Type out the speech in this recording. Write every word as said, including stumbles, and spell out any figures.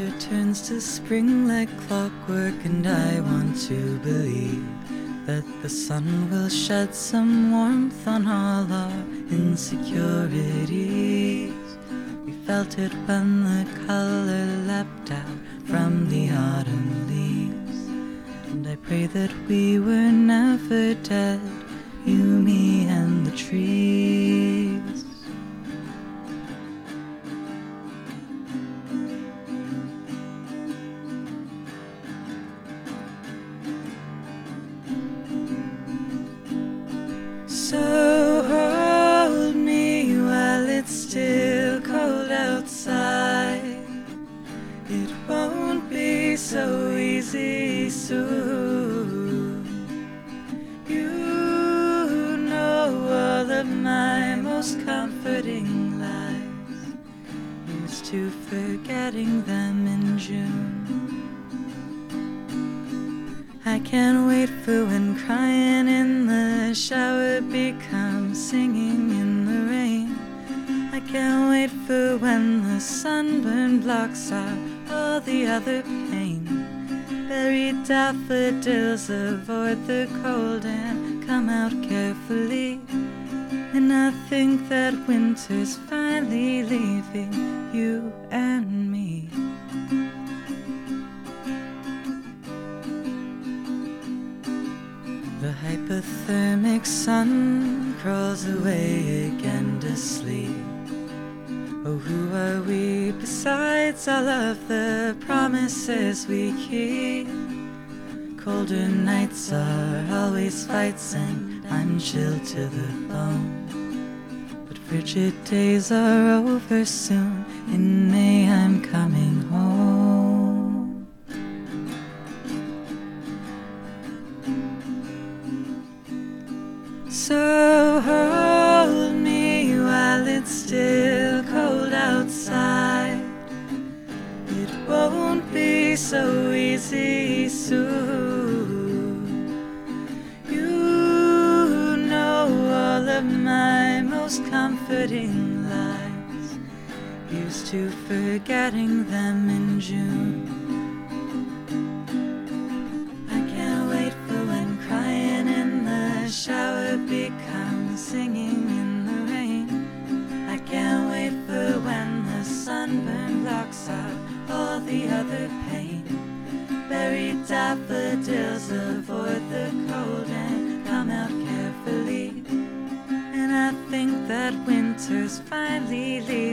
Winter turns to spring like clockwork, and I want to believe that the sun will shed some warmth on all our insecurities. We felt it when the color leapt out from the autumn leaves, and I pray that we were never dead, you, me, and the trees. So hold me while it's still cold outside. It won't be so easy soon. You know all of my most comforting lies. Here's to forgetting them in June. I can't wait for when crying in the shower becomes singing in the rain. I can't wait for when the sunburn blocks out all the other pain. Buried daffodils avoid the cold and come out carefully. And I think that winter's finally leaving you and me. The hypothermic sun crawls away again to sleep. Oh, who are we besides all of the promises we keep? Colder nights are always fights, and I'm chilled to the bone. But frigid days are over soon. In May I'm coming home. So hold me while it's still cold outside. It won't be so easy soon. You know all of my most comforting lies. Here's to forgetting them in June. Shower becomes singing in the rain. I can't wait for when the sunburn blocks out all the other pain. Buried daffodils avoid the cold and come out carefully. And I think that winter's finally leaving